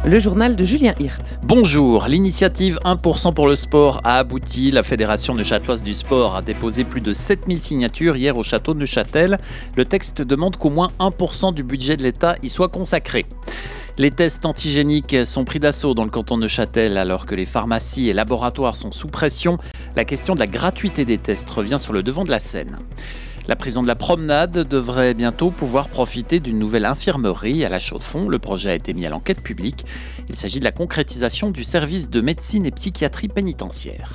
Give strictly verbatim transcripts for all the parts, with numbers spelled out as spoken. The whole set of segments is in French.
Le journal de Julien Hirt. Bonjour, l'initiative un pour cent pour le sport a abouti. La Fédération neuchâteloise du sport a déposé plus de sept mille signatures hier au château de Neuchâtel. Le texte demande qu'au moins un pour cent du budget de l'État y soit consacré. Les tests antigéniques sont pris d'assaut dans le canton de Neuchâtel alors que les pharmacies et laboratoires sont sous pression. La question de la gratuité des tests revient sur le devant de la scène. La prison de la Promenade devrait bientôt pouvoir profiter d'une nouvelle infirmerie à la Chaux-de-Fonds. Le projet a été mis à l'enquête publique. Il s'agit de la concrétisation du service de médecine et psychiatrie pénitentiaire.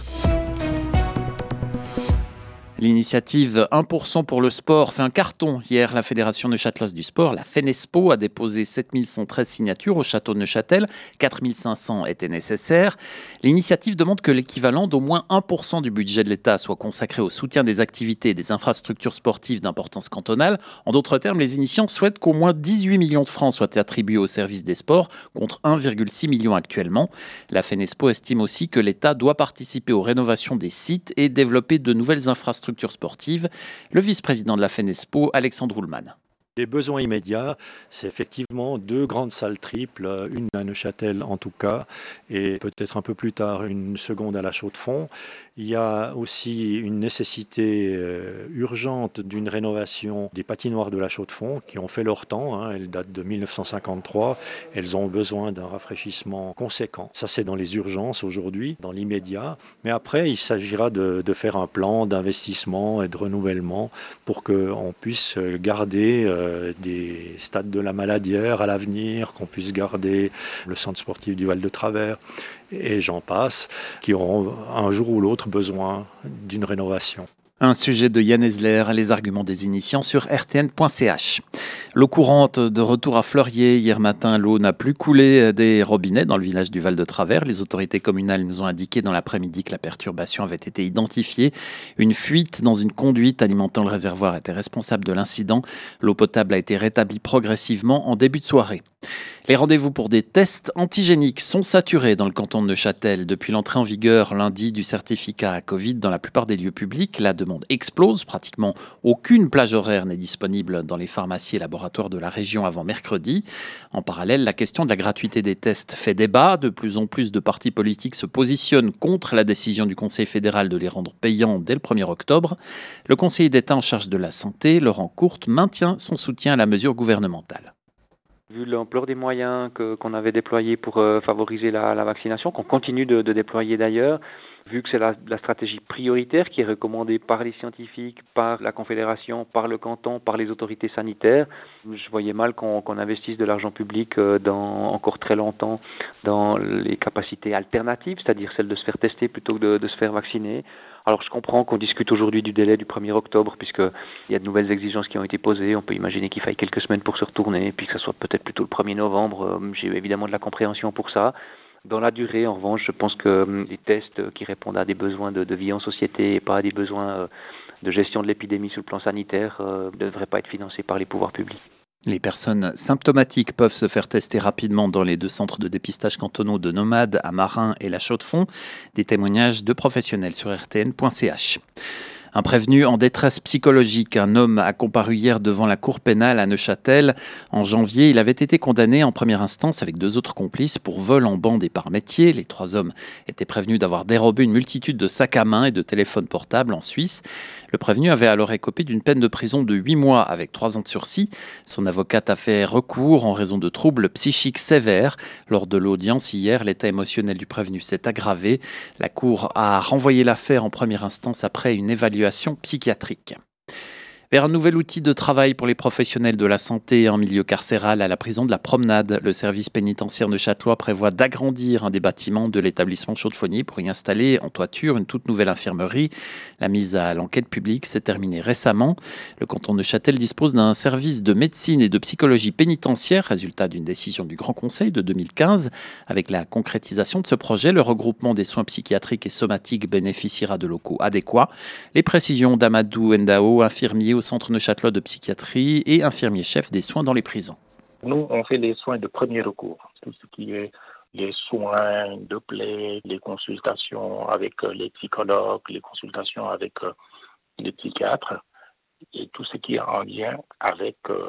L'initiative un pour cent pour le sport fait un carton. Hier, la Fédération neuchâteloise du sport, la FENESPO, a déposé sept mille cent treize signatures au château de Neuchâtel. quatre mille cinq cents étaient nécessaires. L'initiative demande que l'équivalent d'au moins un pour cent du budget de l'État soit consacré au soutien des activités et des infrastructures sportives d'importance cantonale. En d'autres termes, les initiants souhaitent qu'au moins dix-huit millions de francs soient attribués au service des sports, contre un virgule six million actuellement. La FENESPO estime aussi que l'État doit participer aux rénovations des sites et développer de nouvelles infrastructures sportive. Le vice-président de la FENESPO, Alexandre Oulman. Les besoins immédiats, c'est effectivement deux grandes salles triples, une à Neuchâtel en tout cas, et peut-être un peu plus tard une seconde à la Chaux-de-Fonds. Il y a aussi une nécessité euh, urgente d'une rénovation des patinoires de la Chaux-de-Fonds qui ont fait leur temps, hein. Elles datent de mille neuf cent cinquante-trois, elles ont besoin d'un rafraîchissement conséquent. Ça, c'est dans les urgences aujourd'hui, dans l'immédiat. Mais après, il s'agira de, de faire un plan d'investissement et de renouvellement pour qu'on puisse garder euh, des stades de la Maladière à l'avenir, qu'on puisse garder le centre sportif du Val de Travers, et j'en passe, qui auront un jour ou l'autre besoin d'une rénovation. Un sujet de Yann Esler, les arguments des initiants sur r t n point c h. L'eau courante de retour à Fleurier. Hier matin, l'eau n'a plus coulé des robinets dans le village du Val de Travers. Les autorités communales nous ont indiqué dans l'après-midi que la perturbation avait été identifiée. Une fuite dans une conduite alimentant le réservoir était responsable de l'incident. L'eau potable a été rétablie progressivement en début de soirée. Les rendez-vous pour des tests antigéniques sont saturés dans le canton de Neuchâtel. Depuis l'entrée en vigueur lundi du certificat à Covid dans la plupart des lieux publics, la demande explose. Pratiquement aucune plage horaire n'est disponible dans les pharmacies et laboratoires de la région avant mercredi. En parallèle, la question de la gratuité des tests fait débat. De plus en plus de partis politiques se positionnent contre la décision du Conseil fédéral de les rendre payants dès le premier octobre. Le conseiller d'État en charge de la santé, Laurent Courte, maintient son soutien à la mesure gouvernementale. Vu l'ampleur des moyens que, qu'on avait déployés pour euh, favoriser la, la vaccination, qu'on continue de, de déployer d'ailleurs, vu que c'est la, la stratégie prioritaire qui est recommandée par les scientifiques, par la Confédération, par le canton, par les autorités sanitaires, je voyais mal qu'on, qu'on investisse de l'argent public euh, dans, encore très longtemps dans les capacités alternatives, c'est-à-dire celle de se faire tester plutôt que de, de se faire vacciner. Alors je comprends qu'on discute aujourd'hui du délai du premier octobre puisqu'il y a de nouvelles exigences qui ont été posées. On peut imaginer qu'il faille quelques semaines pour se retourner et puis que ce soit peut-être plutôt le premier novembre. J'ai évidemment de la compréhension pour ça. Dans la durée, en revanche, je pense que les tests qui répondent à des besoins de, de vie en société et pas à des besoins de gestion de l'épidémie sur le plan sanitaire ne devraient pas être financés par les pouvoirs publics. Les personnes symptomatiques peuvent se faire tester rapidement dans les deux centres de dépistage cantonaux de Nomade à Marin et la Chaux-de-Fonds. Des témoignages de professionnels sur r t n point c h. Un prévenu en détresse psychologique, un homme a comparu hier devant la cour pénale à Neuchâtel. En janvier, il avait été condamné en première instance avec deux autres complices pour vol en bande et par métier. Les trois hommes étaient prévenus d'avoir dérobé une multitude de sacs à main et de téléphones portables en Suisse. Le prévenu avait alors écopé d'une peine de prison de huit mois avec trois ans de sursis. Son avocate a fait recours en raison de troubles psychiques sévères. Lors de l'audience hier, l'état émotionnel du prévenu s'est aggravé. La cour a renvoyé l'affaire en première instance après une évaluation psychiatrique. Vers un nouvel outil de travail pour les professionnels de la santé en milieu carcéral à la prison de la Promenade. Le service pénitentiaire neuchâtelois prévoit d'agrandir un des bâtiments de l'établissement Chaux-de-Fonds pour y installer en toiture une toute nouvelle infirmerie. La mise à l'enquête publique s'est terminée récemment. Le canton de Neuchâtel dispose d'un service de médecine et de psychologie pénitentiaire, résultat d'une décision du Grand Conseil de deux mille quinze. Avec la concrétisation de ce projet, le regroupement des soins psychiatriques et somatiques bénéficiera de locaux adéquats. Les précisions d'Amadou Ndao, infirmier au Centre neuchâtelois de psychiatrie et infirmier-chef des soins dans les prisons. Nous, on fait les soins de premier recours, tout ce qui est les soins de plaies, les consultations avec les psychologues, les consultations avec les psychiatres et tout ce qui est en lien avec euh,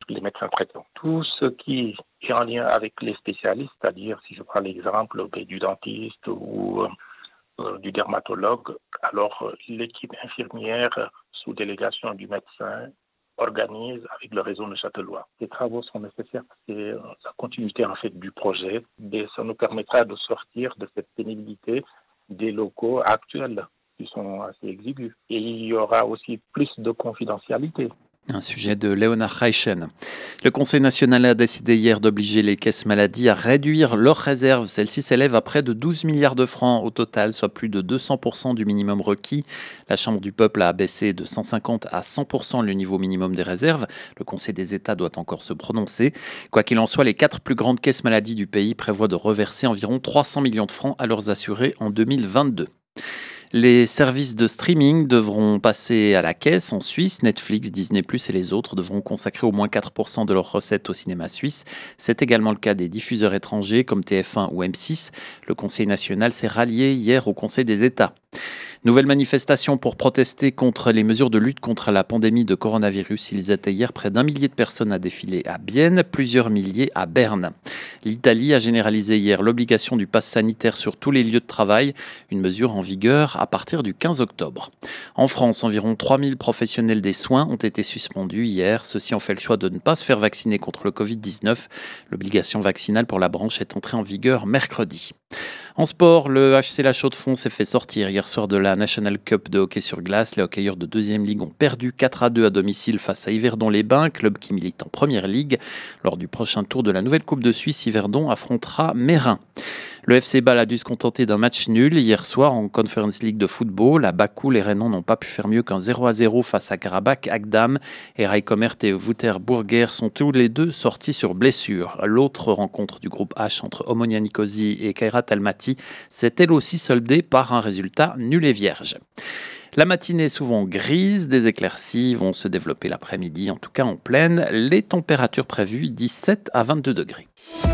les médecins traitants. Tout ce qui est en lien avec les spécialistes, c'est-à-dire, si je prends l'exemple ben, du dentiste ou euh, du dermatologue, alors euh, l'équipe infirmière sous délégation du médecin organise avec le réseau neuchâtelois. Ces travaux sont nécessaires, c'est la continuité en fait du projet, mais ça nous permettra de sortir de cette pénibilité des locaux actuels qui sont assez exigus. Et il y aura aussi plus de confidentialité. Un sujet de Léonard Reichen. Le Conseil national a décidé hier d'obliger les caisses maladies à réduire leurs réserves. Celles-ci s'élèvent à près de douze milliards de francs au total, soit plus de deux cents pour cent du minimum requis. La Chambre du peuple a abaissé de cent cinquante à cent pour cent le niveau minimum des réserves. Le Conseil des États doit encore se prononcer. Quoi qu'il en soit, les quatre plus grandes caisses maladies du pays prévoient de reverser environ trois cents millions de francs à leurs assurés en deux mille vingt-deux. Les services de streaming devront passer à la caisse en Suisse. Netflix, Disney plus, et les autres devront consacrer au moins quatre pour cent de leurs recettes au cinéma suisse. C'est également le cas des diffuseurs étrangers comme T F un ou M six. Le Conseil national s'est rallié hier au Conseil des États. Nouvelle manifestation pour protester contre les mesures de lutte contre la pandémie de coronavirus. Ils étaient hier près d'un millier de personnes à défiler à Bienne, plusieurs milliers à Berne. L'Italie a généralisé hier l'obligation du pass sanitaire sur tous les lieux de travail, une mesure en vigueur à partir du quinze octobre. En France, environ trois mille professionnels des soins ont été suspendus hier. Ceux-ci ont fait le choix de ne pas se faire vacciner contre le covid dix-neuf. L'obligation vaccinale pour la branche est entrée en vigueur mercredi. En sport, le H C La Chaux-de-Fonds s'est fait sortir hier soir de la National Cup de hockey sur glace. Les hockeyeurs de deuxième ligue ont perdu quatre à deux à domicile face à Yverdon-les-Bains, club qui milite en première ligue. Lors du prochain tour de la nouvelle Coupe de Suisse, Yverdon affrontera Meyrin. Le F C Bâle a dû se contenter d'un match nul hier soir en Conference League de football. À Bakou, les Rhénans n'ont pas pu faire mieux qu'un zéro à zéro face à Karabakh Agdam. Et Rijkomert et Wouter-Burger sont tous les deux sortis sur blessure. L'autre rencontre du groupe H entre Omonia Nicosie et Kairat Almaty s'est elle aussi soldée par un résultat nul et vierge. La matinée est souvent grise, des éclaircies vont se développer l'après-midi, en tout cas en pleine. Les températures prévues dix-sept à vingt-deux degrés.